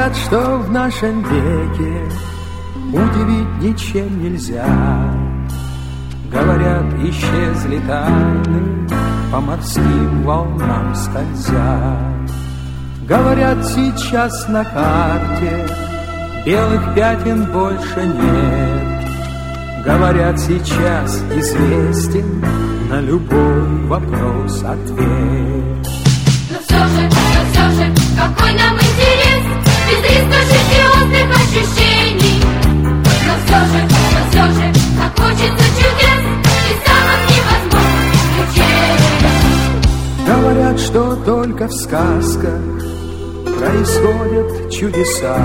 Говорят, что в нашем веке удивить ничем нельзя. Говорят, исчезли тайны, по морским волнам скользя. Говорят, сейчас на карте белых пятен больше нет. Говорят, сейчас известен на любой вопрос ответ. Но все же, какой нам интерес, без риска жить и острых ощущений. Но все же, так хочется чудес и самых невозможных приключений. Говорят, что только в сказках происходят чудеса.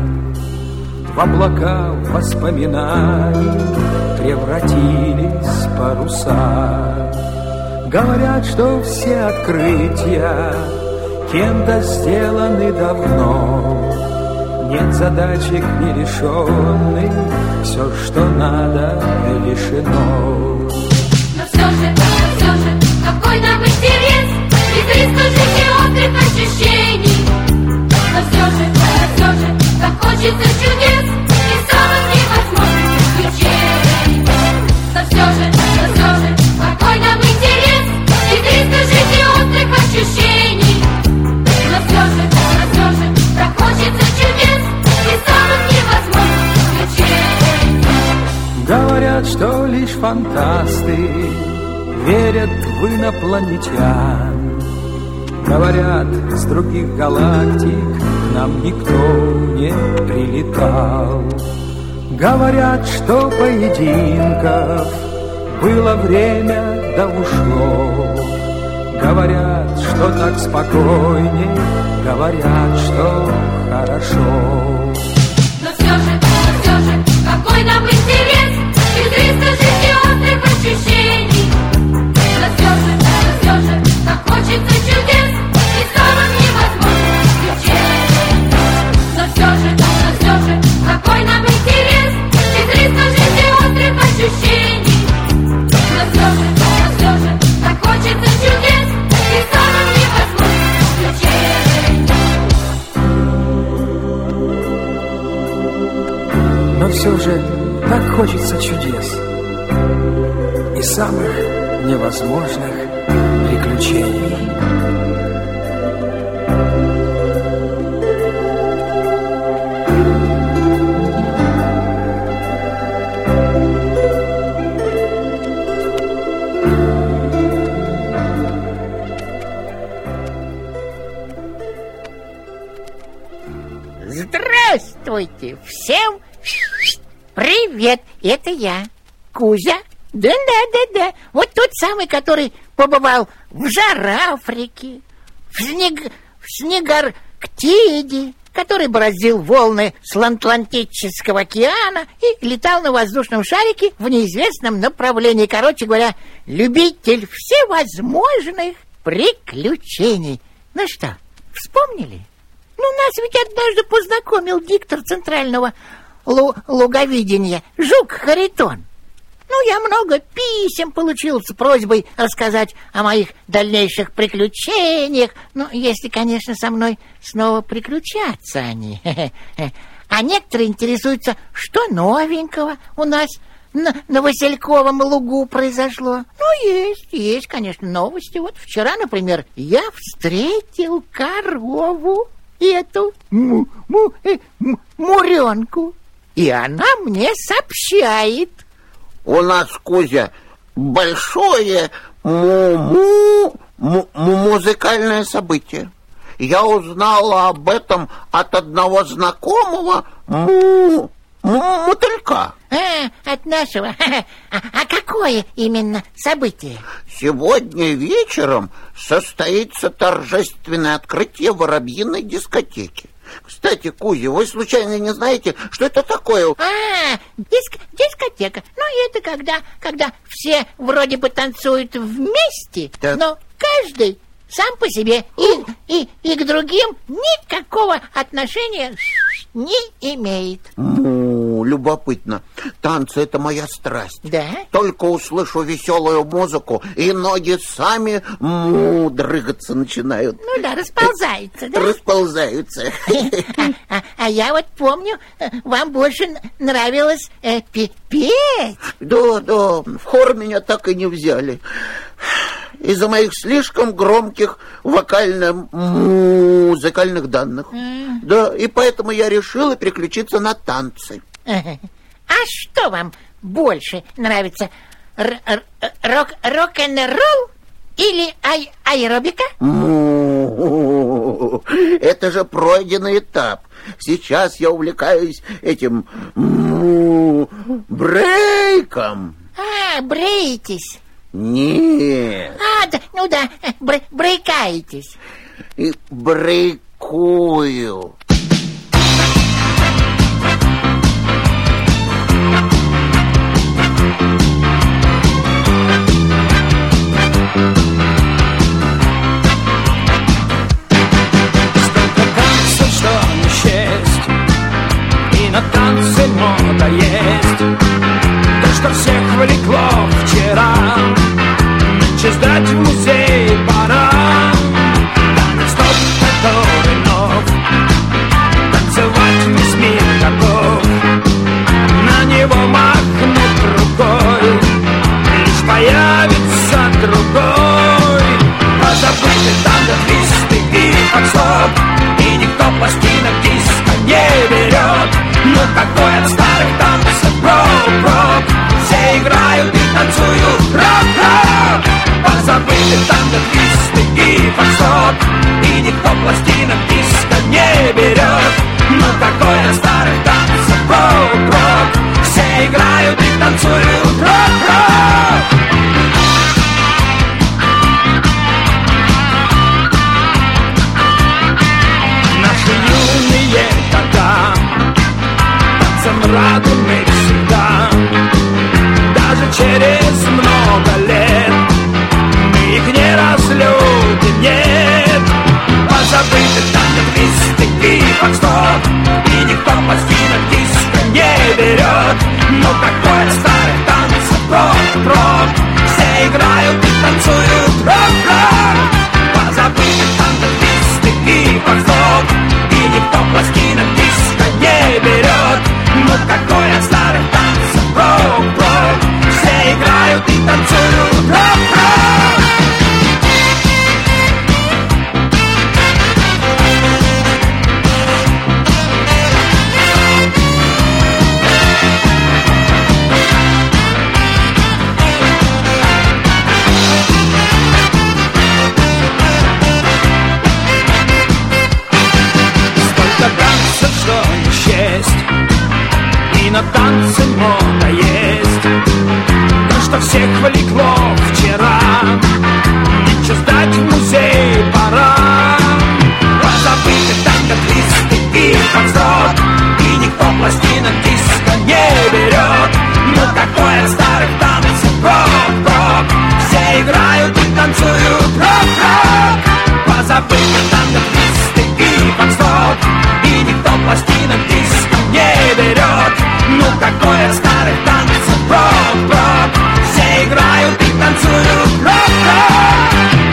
В облака воспоминаний превратились паруса. Говорят, что все открытия кем-то сделаны давно. Нет задачек нерешенных, все, что надо, решено. Но все же, какой нам интерес, без риска жить и острых ощущений. Но все же, так хочется чудес и самых невозможных приключений. Но все же, какой нам интерес, без риска жить и острых ощущений. Но все же, так хочется чудес и самых невозможных приключений. Говорят, что лишь фантасты верят в инопланетян. Говорят, с других галактик к нам никто не прилетал. Говорят, что поединков было время, да ушло. Говорят, что так спокойней, говорят, что хорошо. Но все же, какой нам интерес, без риска жить и острых ощущений. Но все же, так хочется чудес и самых невозможных приключений. Но все же, какой нам интерес, без риска жить и острых ощущений. Но все же, так хочется чудес и самых невозможных приключений. Но все же так хочется чудес и самых невозможных приключений. Здравствуйте всем! Привет, это я, Кузя. Да. Вот тот самый, который побывал в Жар-Африке, в Снегарктиде, который бороздил волны Атлантического океана и летал на воздушном шарике в неизвестном направлении. Короче говоря, любитель всевозможных приключений. Ну что, вспомнили? Ну, нас ведь однажды познакомил диктор Центрального луговидения Жук Харитон. Ну, я много писем получил с просьбой рассказать о моих дальнейших приключениях. Ну, если, конечно, со мной снова приключатся они. А некоторые интересуются, что новенького у нас на Васильковом лугу произошло. Ну, есть, конечно, новости. Вот вчера, например, я встретил корову, эту муренку, и она мне сообщает. У нас, Кузя, большое музыкальное событие. Я узнала об этом от одного знакомого мотылька. От нашего? А какое именно событие? Сегодня вечером состоится торжественное открытие воробьиной дискотеки. Кстати, Кузя, вы случайно не знаете, что это такое? Дискотека. Ну, это когда все вроде бы танцуют вместе, так, но каждый сам по себе и к другим никакого отношения не имеет. любопытно. Танцы — это моя страсть. Да? Только услышу веселую музыку, и ноги сами дрыгаться начинают. Ну да, расползаются, да? Расползаются. А я вот помню, вам больше нравилось петь. Да, в хор меня так и не взяли. Из-за моих слишком громких вокально-музыкальных данных. Да, и поэтому я решила переключиться на танцы. А что вам больше нравится? Рок-н-ролл или аэробика? Это же пройденный этап. Сейчас я увлекаюсь этим брейком. Бреетесь? Нет. Брейкаетесь. И брейкую. Столько танцев, что не счесть, и на танцы мода есть. То, что всех влекло вчера, нынче сдать в музей пора. Танец тот, который нов, танцевать весь мир готов. На него махнут рукой, лишь появится другой. Позабыты танго, твисты и фокстрот, и никто пластинок диска не берет. Ну какой от старых танцев рок-рок, все играют и танцуют рок-рок. Позабыты танго, твисты и фокстрот, и никто пластинок диска не берет. Ну какой от старых танцев рок-рок, все играют и танцуют рок-рок. Наши юные года танцем радуны всегда. Даже через много лет мы их не разлюбим, нет. Позабыты танго, твисты и фокстрот, и никто пластинок диска не берет. Но какой от старых танцев рок-рок, все играют и танцуют рок-рок. Позабыты танго, твисты и фокстрот, и никто пластинок диска не берет. Ну какой от старых танцев рок-рок, все играют и танцуют рок-рок. Сколько танцев, что не счесть, и на танцы мода есть. То, что всех влекло вчера, нынче сдать в музей пора. Позабыты танго, твисты и фокстрот, и никто пластинок диска не берет. Ну какой от старых танцев рок-рок, все играют и танцуют рок-рок. Позабыты танго, твисты и фокстрот, и никто пластинок диска не берет. Ну какой от старых танцев рок-рок, все играют и танцуют рок-рок.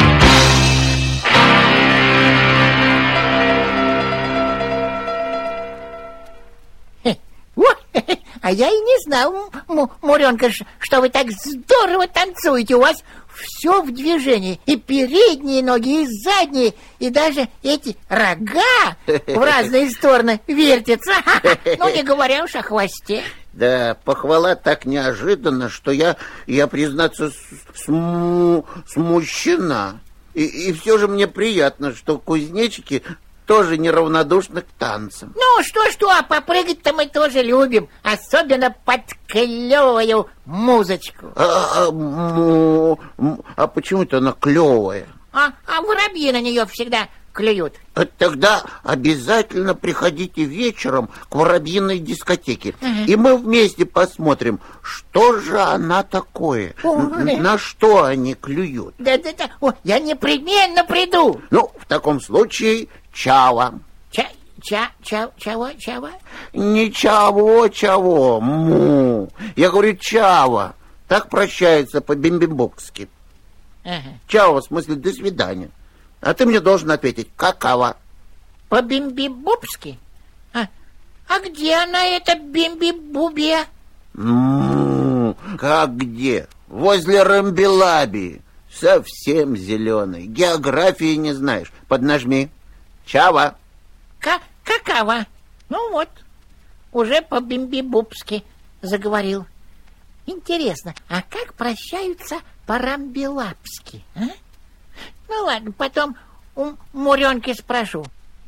А я и не знал, Муренка, что вы так здорово танцуете. У вас все в движении. И передние ноги, и задние, и даже эти рога в разные стороны вертятся. Ну, не говоря уж о хвосте. Да, похвала так неожиданно, что я признаться, смущена. И все же мне приятно, что кузнечики тоже неравнодушны к танцам. Ну, что, а попрыгать-то мы тоже любим. Особенно под клевую музычку. А почему-то она клевая? А воробьи на нее всегда клюют. Тогда обязательно приходите вечером к воробьиной дискотеке. И мы вместе посмотрим, что же она такое, на что они клюют. Да. Я непременно приду. Ну, в таком случае, чао. Чего? Не чего, му. Я говорю чава. Так прощается по-бимбибокски. Ага. Чао, в смысле до свидания. А ты мне должен ответить какава. По-бимбибобски? А где она, эта бимби-бубия? Как где? Возле Рамбелабии. Совсем зеленый. Географии не знаешь. Поднажми. Чава. Какава? Ну вот, уже по-бимби-бубски заговорил. Интересно, а как прощаются по-рамбелапски? А? Ну ладно, потом у Муренки спрошу.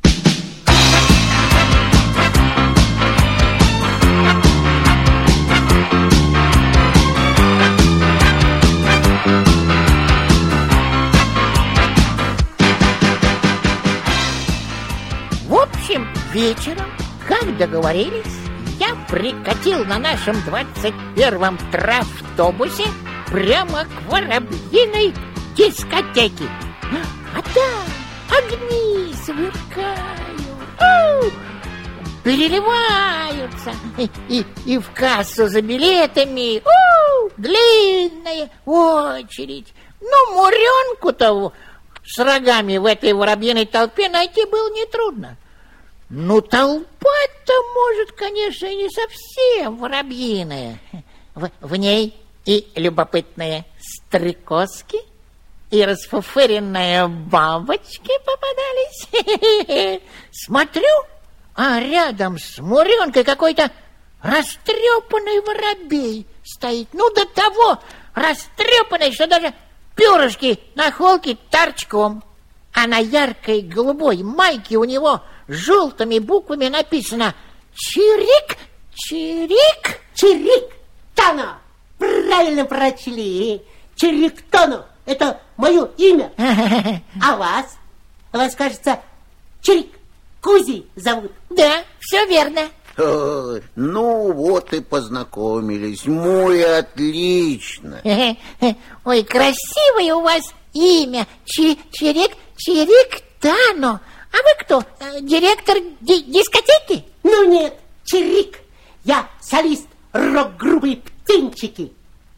В общем, вечером, как договорились, я прикатил на нашем 21-м травтобусе прямо к Воробьиной дискотеке. А там огни сверкают, переливаются, и в кассу за билетами длинная очередь. Ну, Муренку-то с рогами в этой воробьиной толпе найти было нетрудно. Ну, толпа-то, может, конечно, и не совсем воробьиная. В ней и любопытные стрекозки, и расфуфыренные бабочки попадались. Смотрю, а рядом с Муренкой какой-то растрепанный воробей стоит. Ну, до того растрепанный, что даже перышки на холке торчком. А на яркой голубой майке у него желтыми буквами написано «Чирик, чирик, чирик, Тано». Правильно прочли. Чирик Тано. Это мое имя. А вас? Вас, кажется, Чирик Кузей зовут. Да, все верно. Ну, вот и познакомились. Мой, отлично. Ой, красивое у вас имя. Чирик Тано. А вы кто? Директор дискотеки? Ну нет, Чирик. Я солист рок-группы «Птенчики».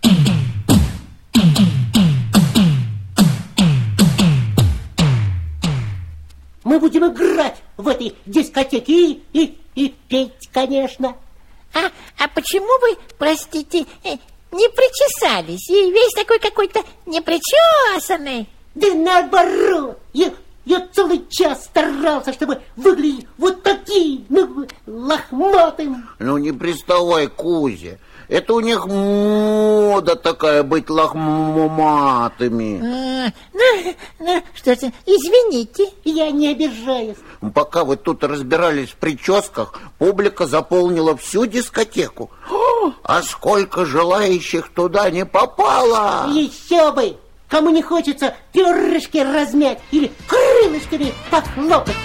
Мы будем играть в этой дискотеке и петь, конечно. А почему вы, простите, не причесались? И весь такой какой-то непричесанный. Да наоборот, я целый час старался, чтобы выглядеть вот таким, лохматым. Ну, не приставай, Кузя. Это у них мода такая быть лохматыми. Ну, что-то, извините. Я не обижаюсь. Пока вы тут разбирались в прическах, публика заполнила всю дискотеку. А сколько желающих туда не попало! Еще бы! Кому не хочется перышки размять или крылышками похлопать.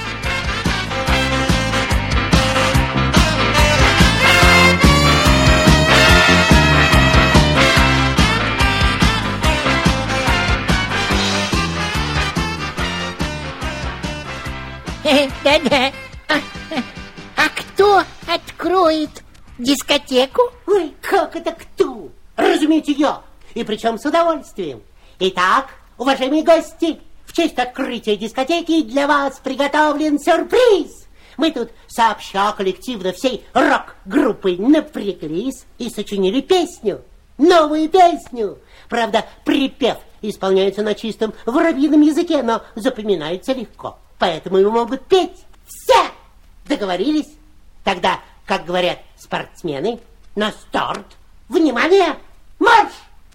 Да-да. А кто откроет дискотеку? Ой, как это кто? Разумеется, я. И причем с удовольствием. Итак, уважаемые гости, в честь открытия дискотеки для вас приготовлен сюрприз. Мы тут сообща коллективно всей рок-группой напряглись и сочинили песню. Новую песню. Правда, припев исполняется на чистом воробьином языке, но запоминается легко. Поэтому его могут петь все. Договорились? Тогда, как говорят спортсмены, на старт. Внимание! Марш!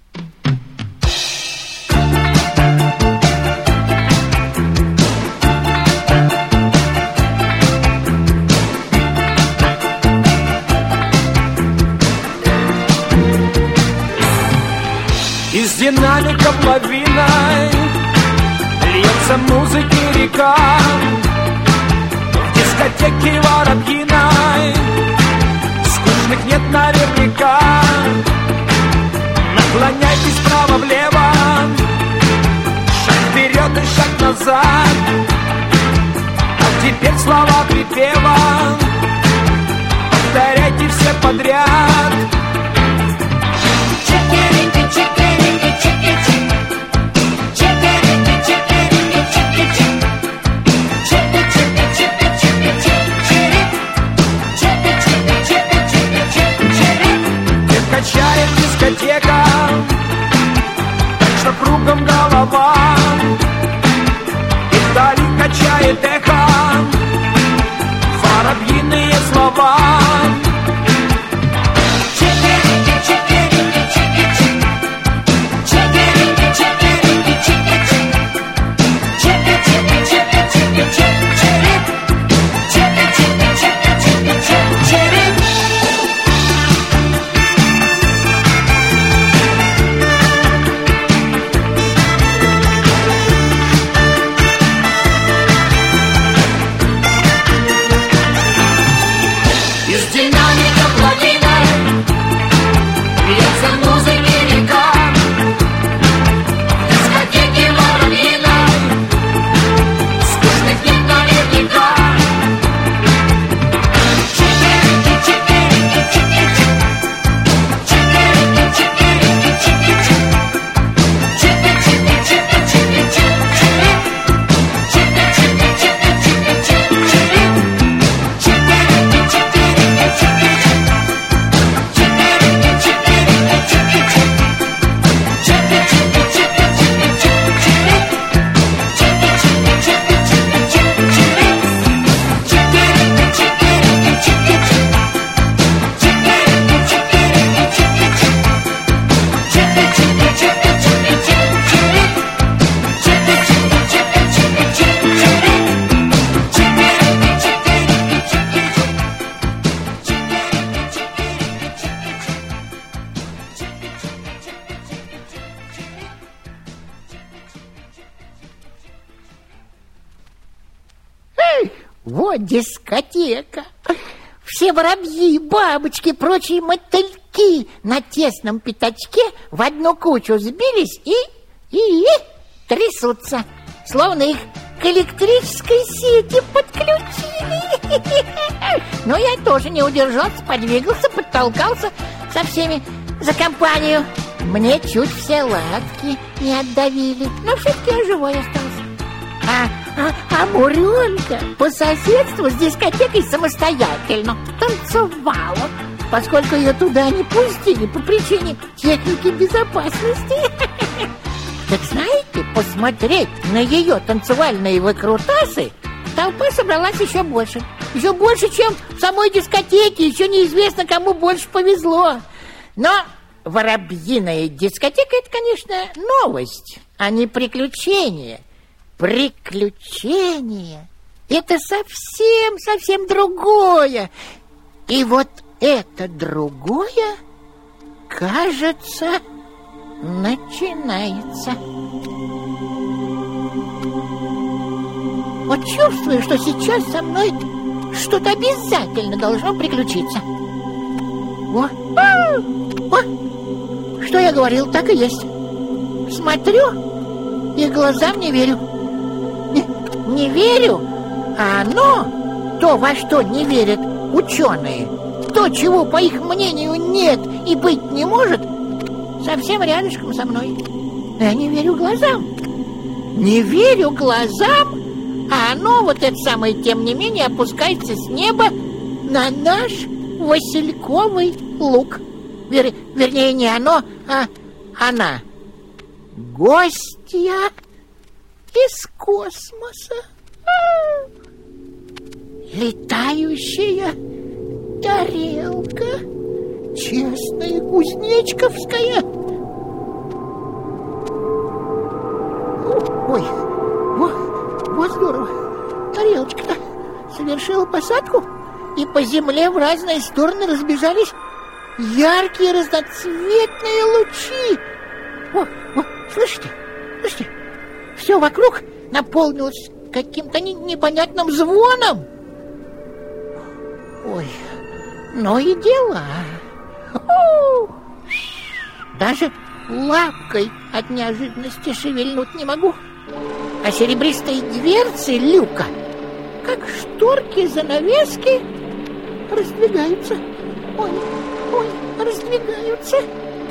Из динамиков лавиной льется музыки река. В дискотеке воробьиной скучных нет наверняка. Наклоняйтесь вправо-влево, шаг вперед и шаг назад. А теперь слова припева повторяйте все подряд. Чикирики, чикирики, чики-чик. Чикирики, чикирики, чики-чик. Чики-чики-чики-чики-чик-чирик. Чики-чики-чики-чики-чик-чирик. Их качает дискотека, так что кругом голова. И вдали качает эхо воробьиные слова. Чикирики, чикирики, чики-чик. Чикирики, чикирики, чики-чик. Чики-чики-чики-чики-чик-чирик. Чики-чики-чики-чики-чик-чирик. Из динамика плотина льется музыки река. В дискотеке воробьиной скучных нет наверняка. Чикирики, чикирики, чики-чик. Чикирики, чикирики, чики-чик. Чики-чики-чики-чики-чик-чирик. Чики-чики-чики-чики-чик-чирик. Вот дискотека. Все воробьи, бабочки, прочие мотыльки на тесном пятачке в одну кучу сбились и трясутся, словно их к электрической сети подключили. Но я тоже не удержался, подвигался, подтолкался со всеми за компанию. Мне чуть все лапки не отдавили, но все-таки я живой остался. А Муренка по соседству с дискотекой самостоятельно танцевала, поскольку ее туда не пустили по причине техники безопасности. Так знаете, посмотреть на ее танцевальные выкрутасы толпа собралась еще больше, чем в самой дискотеке. Еще неизвестно, кому больше повезло. Но воробьиная дискотека — это, конечно, новость, а не приключение. Приключение — это совсем другое. И вот это другое, кажется, начинается. Вот чувствую, что сейчас со мной что-то обязательно должно приключиться. О, что я говорил, так и есть. Смотрю и глазам не верю. Не верю, а оно, то, во что не верят ученые, то, чего, по их мнению, нет и быть не может, совсем рядышком со мной. Я не верю глазам. Не верю глазам, а оно, вот это самое, тем не менее, опускается с неба на наш васильковый луг. Вернее, не оно, а она. Гостья из космоса. Летающая тарелка. Честная кузнечковская. Ой, вот здорово. Тарелочка-то совершила посадку, и по земле в разные стороны разбежались яркие разноцветные лучи. Слышите? Все вокруг наполнилось каким-то непонятным звоном. Ой, ну и дела. Даже лапкой от неожиданности шевельнуть не могу. А серебристые дверцы люка как шторки, занавески раздвигаются. Ой, раздвигаются.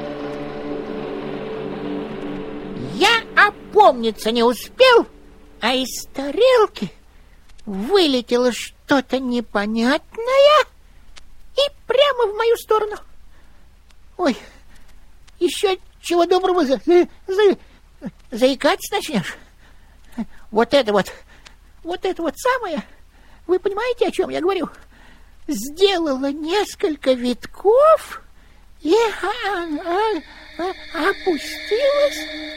Я опомниться не успел, а из тарелки вылетело что-то непонятное и прямо в мою сторону. Ой, еще чего доброго заикаться начнешь. Вот это вот самое, вы понимаете, о чем я говорю? Сделала несколько витков и опустилась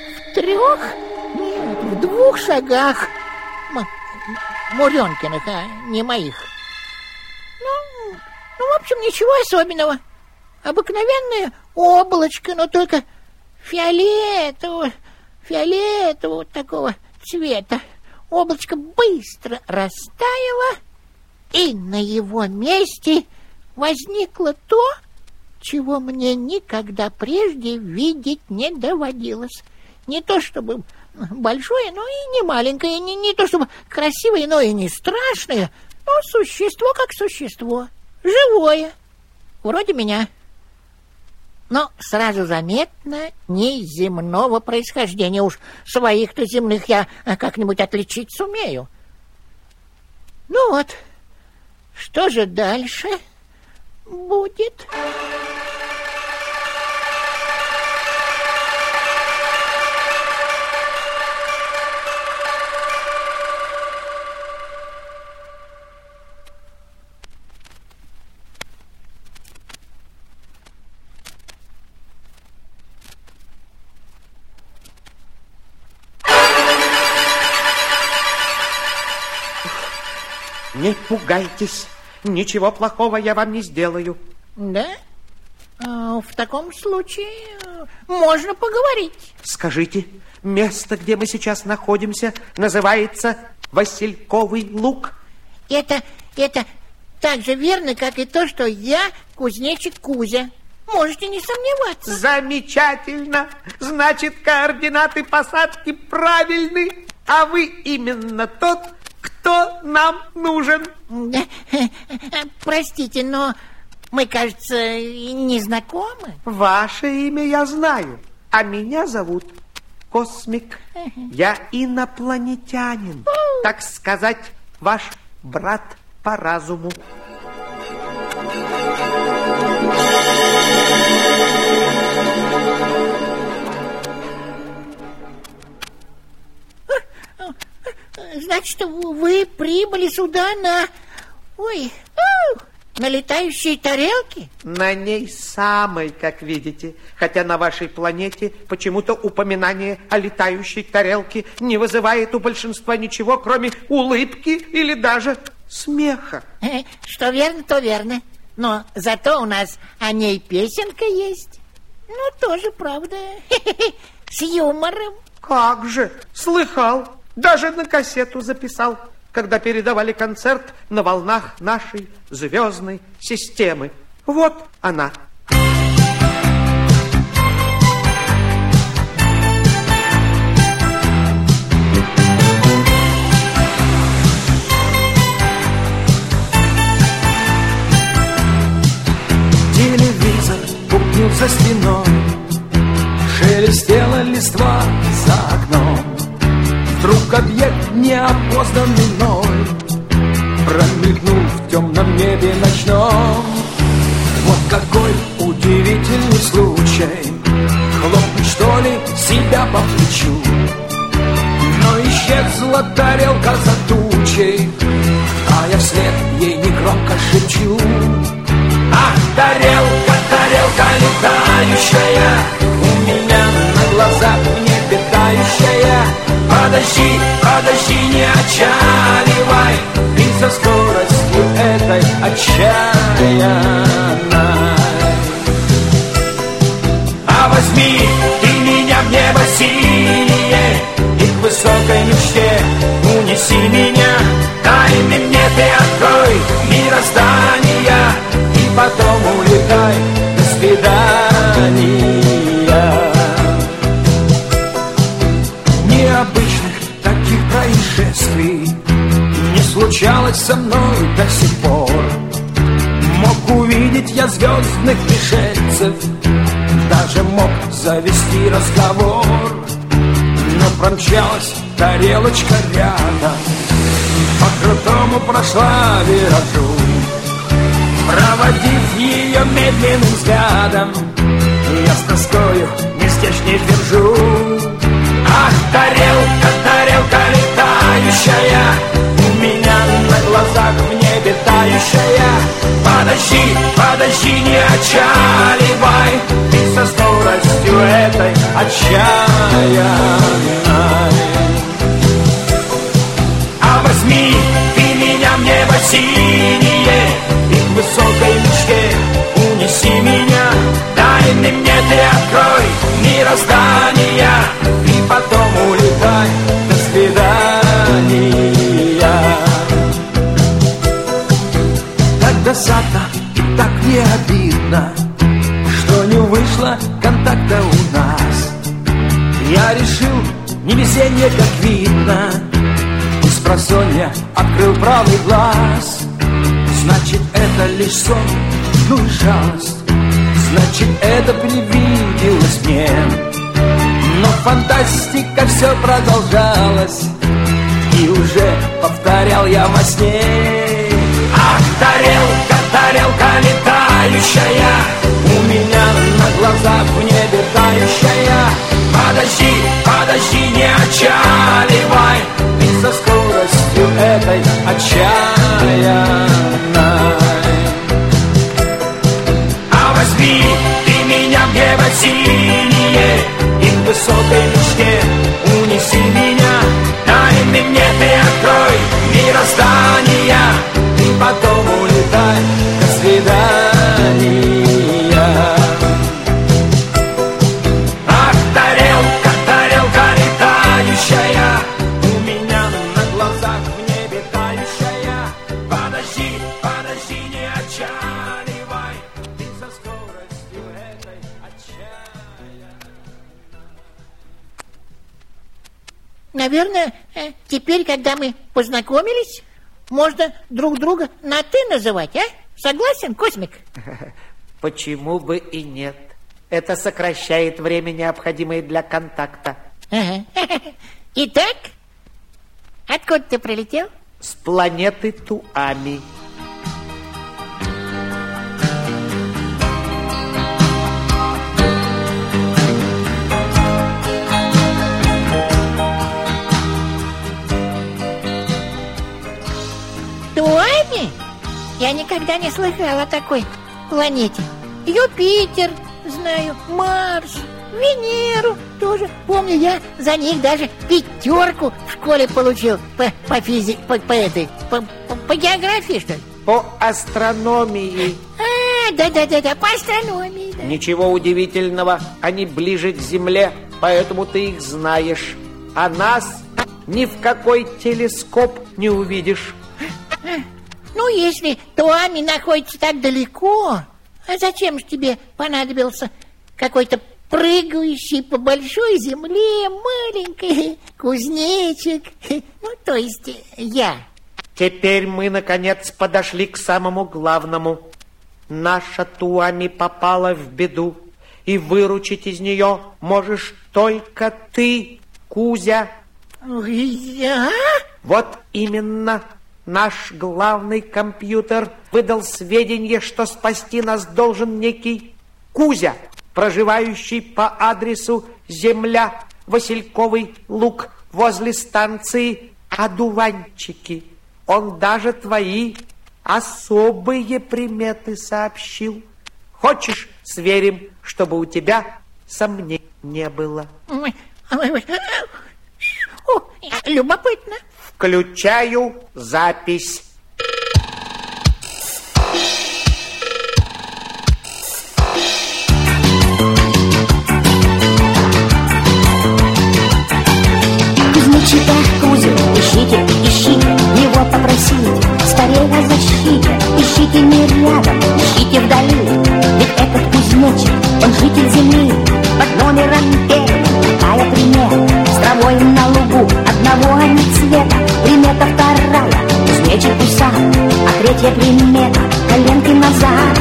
в 2 шагах. Муренкиных, а не моих. Ну, в общем, ничего особенного. Обыкновенное облачко, но только фиолетового такого цвета. Облачко быстро растаяло, и на его месте возникло то, чего мне никогда прежде видеть не доводилось. Не то чтобы большое, но и не маленькое, не то чтобы красивое, но и не страшное, но существо как существо, живое, вроде меня. Но сразу заметно неземного происхождения. Уж своих-то земных я как-нибудь отличить сумею. Ну вот, что же дальше будет? Не пугайтесь, ничего плохого я вам не сделаю. Да? В таком случае можно поговорить. Скажите, место, где мы сейчас находимся, называется Васильковый луг? Это так же верно, как и то, что я кузнечик Кузя. Можете не сомневаться. Замечательно. Значит, координаты посадки правильны, а вы именно тот, кто нам нужен. Простите, но мы, кажется, не знакомы. Ваше имя я знаю, а меня зовут Космик. Я инопланетянин, так сказать, ваш брат по разуму. Значит, вы прибыли сюда на летающей тарелке? На ней самой, как видите. Хотя на вашей планете почему-то упоминание о летающей тарелке не вызывает у большинства ничего, кроме улыбки или даже смеха. Что верно, то верно. Но зато у нас о ней песенка есть. Ну, тоже правда. С юмором. Как же, слыхал. Даже на кассету записал, когда передавали концерт на волнах нашей звездной системы. Вот она. Телевизор бубнил за стеной, шелестела листва за окном. Вдруг объект неопознанный мной промелькнул в темном небе ночном. Вот какой удивительный случай, хлопнуть что ли себя по плечу. Но исчезла тарелка за тучей, а я вслед ей негромко шепчу: ах, тарелка, тарелка летающая, у меня на глазах в небе тающая. Подожди, подожди, не отчаливай, ты со скоростью этой отчаянной. А возьми ты меня в небо синее, и к высокой мечте унеси меня. Тайны мне ты открой мироздания, и потом улетай, до свидания. Необычных таких происшествий не случалось со мной до сих пор. Мог увидеть я звездных пришельцев, даже мог завести разговор. Но промчалась тарелочка рядом, по крутому прошла виражу. Проводив ее медленным взглядом, я с тоскою местечке держу. Ах, тарелка, тарелка летающая, у меня на глазах в небе тающая. Подожди, подожди, не отчаливай, ты со скоростью этой отчаянной. А возьми ты меня в небо синее, и к высокой мечте унеси меня. Тайны мне ты открой мироздания, и потом улетай, до свидания. Так досадно и так не обидно, что не вышло контакта у нас. Я решил, невезение как видно, и спросонья открыл правый глаз. Значит, это лишь сон, ну и жалость, значит, это привиделось мне. Но фантастика все продолжалась, и уже повторял я во сне. Ах, тарелка, тарелка летающая, у меня на глазах в небе тающая. Подожди, подожди, не отчаливай, ты со скоростью этой отчаянной. А возьми ты меня в небо синее, и к высокой мечте унеси меня. Тайны мне ты открой мироздания, и потом улетай, до свидания. Ах, тарелка, тарелка летающая, у меня на глазах в небе тающая. Подожди, подожди, не отчаливай, ты со скоростью этой отчаянной. Наверное, теперь, когда мы познакомились, можно друг друга на «ты» называть, а? Согласен, Космик? Почему бы и нет? Это сокращает время, необходимое для контакта. Ага. Итак, откуда ты прилетел? С планеты Туами. Туами? Я никогда не слыхал о такой планете. Юпитер, знаю, Марс, Венеру тоже. Помню, я за них даже 5 в школе получил по физике, по географии, что ли? По астрономии. Да, по астрономии, да. Ничего удивительного, они ближе к Земле, поэтому ты их знаешь. А нас ни в какой телескоп не увидишь. Ну, если Туами находится так далеко, а зачем же тебе понадобился какой-то прыгающий по большой земле маленький кузнечик? Ну, то есть я. Теперь мы, наконец, подошли к самому главному. Наша Туами попала в беду, и выручить из нее можешь только ты, Кузя. Я? Вот именно. Наш главный компьютер выдал сведения, что спасти нас должен некий Кузя, проживающий по адресу Земля, Васильковый луг, возле станции Одуванчики. Он даже твои особые приметы сообщил. Хочешь, сверим, чтобы у тебя сомнений не было? О, любопытно. Включаю запись. Кузнечика Кузю ищите, его попросите скорее о защите. Ищите не рядом, ищите вдали, ведь этот кузнечик, он житель земли. Под номером 1 такая примета: с травой на лугу одного они цвета. Примета 2: Третья примета, коленки назад.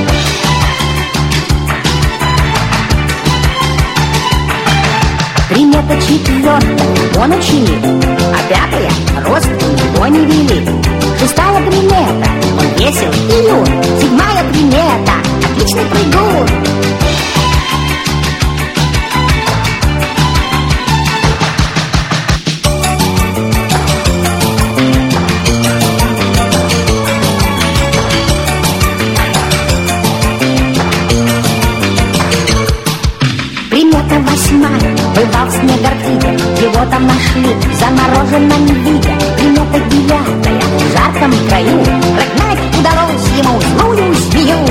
Примета четвертая, он ученик, а пятая, рост у него не велик. Шестая примета, он весел и юр. Седьмая примета, отличный прыгун. Примета восьмая, бывал в Снегурке, его там нашли в замороженном виде. Примета девятая, в жарком краю, прогнать удалось ему злую змею.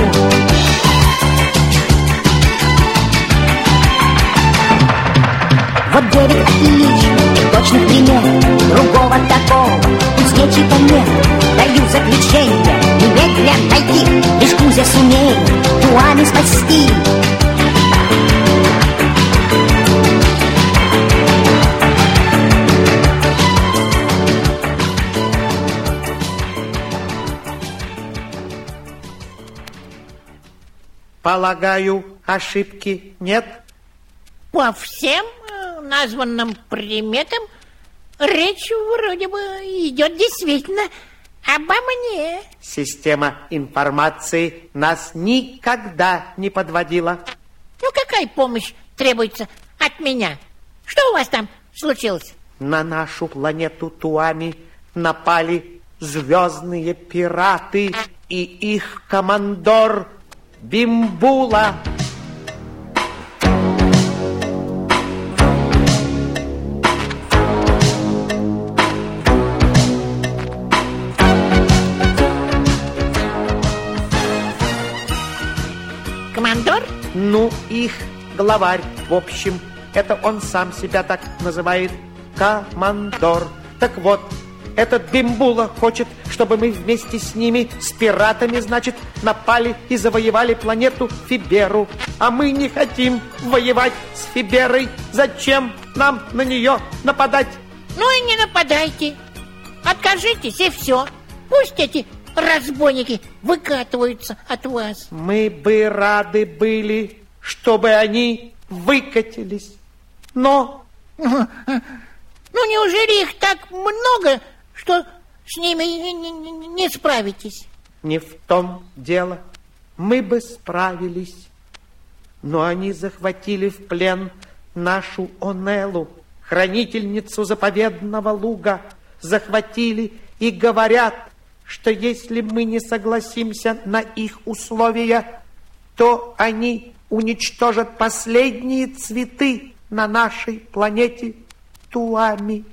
Вот 9 отличных, точных примет, другого такого кузнечика нет. Даю заключение, немедленно найти, лишь Кузя сумеет Туами спасти. Полагаю, ошибки нет? По всем названным приметам речь вроде бы идет действительно обо мне. Система информации нас никогда не подводила. Ну, какая помощь требуется от меня? Что у вас там случилось? На нашу планету Туами напали звездные пираты и их командор Бимбула. Командор? Ну, их главарь, в общем. Это он сам себя так называет. Командор. Так вот, этот Бимбула хочет, чтобы мы вместе с ними, с пиратами, значит, напали и завоевали планету Фиберу. А мы не хотим воевать с Фиберой. Зачем нам на нее нападать? Ну и не нападайте. Откажитесь, и все. Пусть эти разбойники выкатываются от вас. Мы бы рады были, чтобы они выкатились. Но... Ну, неужели их так много, что с ними не справитесь? Не в том дело. Мы бы справились. Но они захватили в плен нашу Онеллу, хранительницу заповедного луга. Захватили и говорят, что если мы не согласимся на их условия, то они уничтожат последние цветы на нашей планете Туами.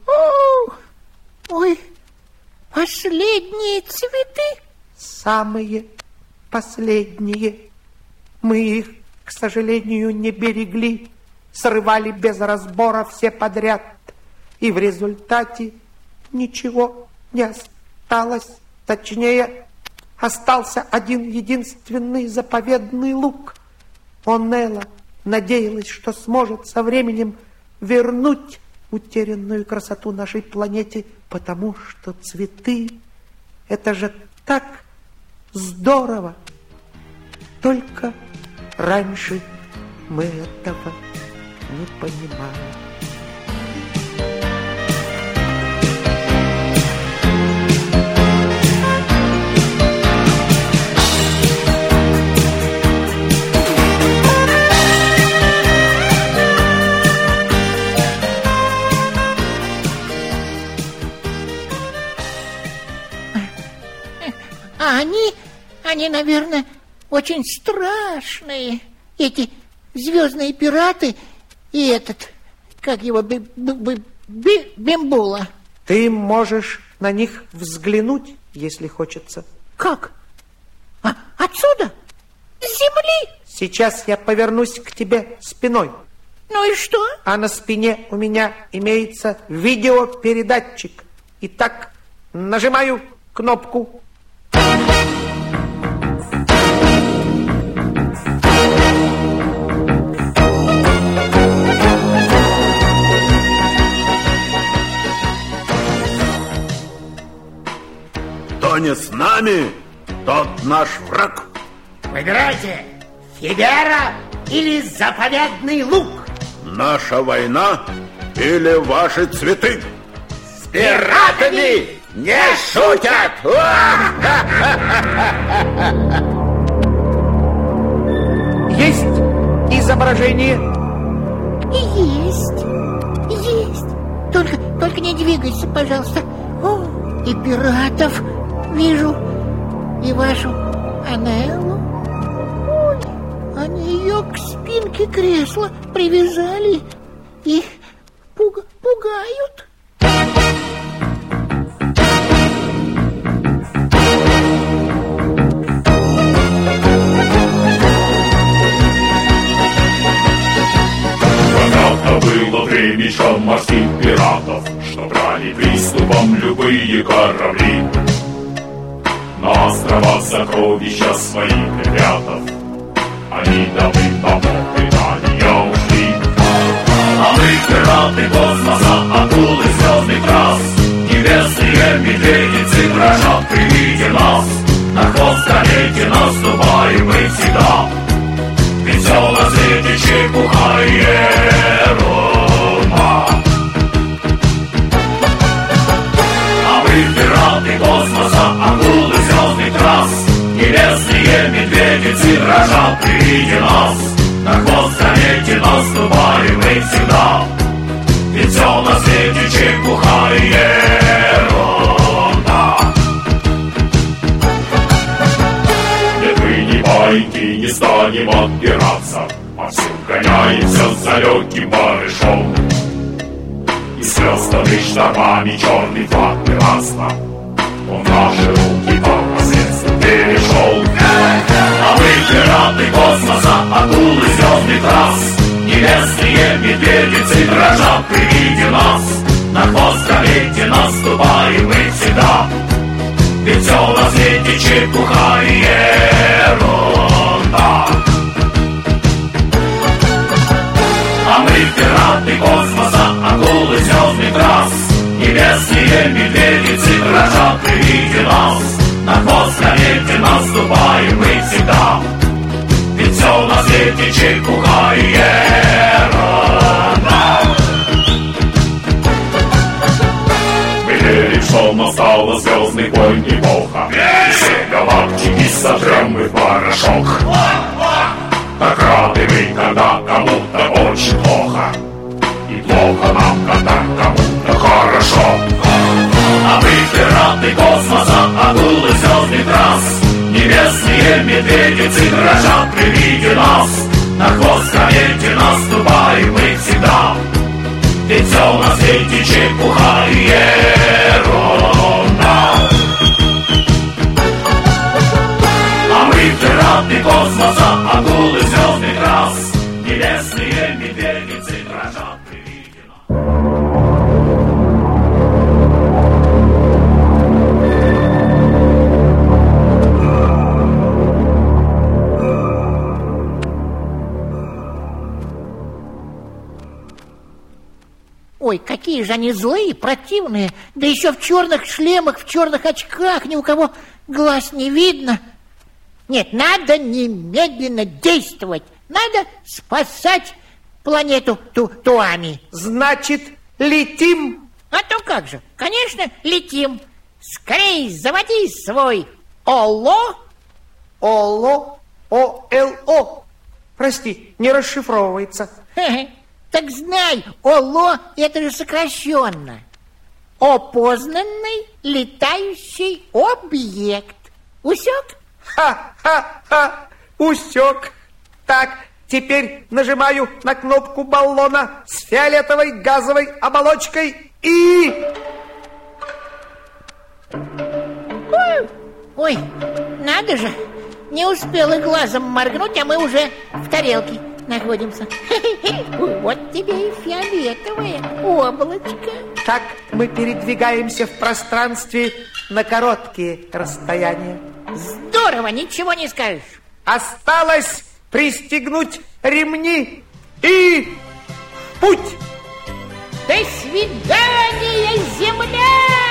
Ой, последние цветы? Самые последние. Мы их, к сожалению, не берегли. Срывали без разбора все подряд. И в результате ничего не осталось. Точнее, остался один единственный заповедный луг. Онелла надеялась, что сможет со временем вернуть утерянную красоту нашей планете, потому что цветы — это же так здорово. Только раньше мы этого не понимали. Они, наверное, очень страшные. Эти звездные пираты и этот, как его, Бимбула. Ты можешь на них взглянуть, если хочется. Как? Отсюда? С земли? Сейчас я повернусь к тебе спиной. Ну и что? А на спине у меня имеется видеопередатчик. Итак, нажимаю кнопку. Кто не с нами, тот наш враг. Выбирайте, Фигера или заповедный лук. Наша война или ваши цветы. С пиратами не шутят! Есть изображение? Есть. Только не двигайся, пожалуйста. О, и пиратов вижу, и вашу Анеллу. Ой, они ее к спинке кресла привязали и пугают. Было времечком морских пиратов, что брали приступом любые корабли. На островах сокровища свои припрятав, они давным-давно предания ушли. А мы пираты космоса, акулы звездных трасс, небесные медведицы дрожат при виде нас. На хвост комете наступаем мы всегда, ведь все на свете чепуха и ерунда. А мы пираты космоса, акулы звездных трасс, небесные медведицы дрожат при виде нас. На хвост комете наступаем мы всегда, ведь все на свете чепуха и ерунда. Нет, мы не байки, не станем отпираться, а все гоняемся за легким барышом. И слёстанный штормами черный флаг пиратства он наши руки по наследству перешел. А мы пираты космоса, акулы звездных трасс, небесные медведицы дрожат при виде нас. На хвост комете наступаем мы всегда, ведь все на свете чепуха и ерунда. А мы пираты космоса, акулы звездных трасс, небесные медведицы дрожат при виде нас. На хвост комете наступаем мы всегда, ведь все на свете чепуха и ерунда. Мы верим, что настала звездных войн эпоха, все галактики сотрем мы в порошок. Так рады мы, когда кому-то очень плохо, и плохо нам, когда кому-то хорошо. А мы пираты космоса, акулы звездных трасс, небесные медведицы дрожат при виде нас. На хвост комете наступаем мы всегда, ведь все на свете чепуха и ерунда. А мы пираты космоса, акулы звездных трасс, небесные медведицы дрожат при виде нас. Ой, какие же они злые, противные, да еще в черных шлемах, в черных очках, ни у кого глаз не видно. Нет, надо немедленно действовать, надо спасать планету Туами. Значит, летим? А то как же, конечно, летим. Скорей заводи свой ОЛО. ОЛО, ОЛО. Прости, не расшифровывается. Так знай, ОЛО это же сокращенно. Опознанный летающий объект. Усек? Ха-ха-ха, усек. Так, теперь нажимаю на кнопку баллона с фиолетовой газовой оболочкой и... Ой, надо же, не успел и глазом моргнуть, а мы уже в тарелке находимся. Вот тебе и фиолетовое облачко. Так мы передвигаемся в пространстве на короткие расстояния. Здорово, ничего не скажешь. Осталось пристегнуть ремни и в путь. До свидания, Земля!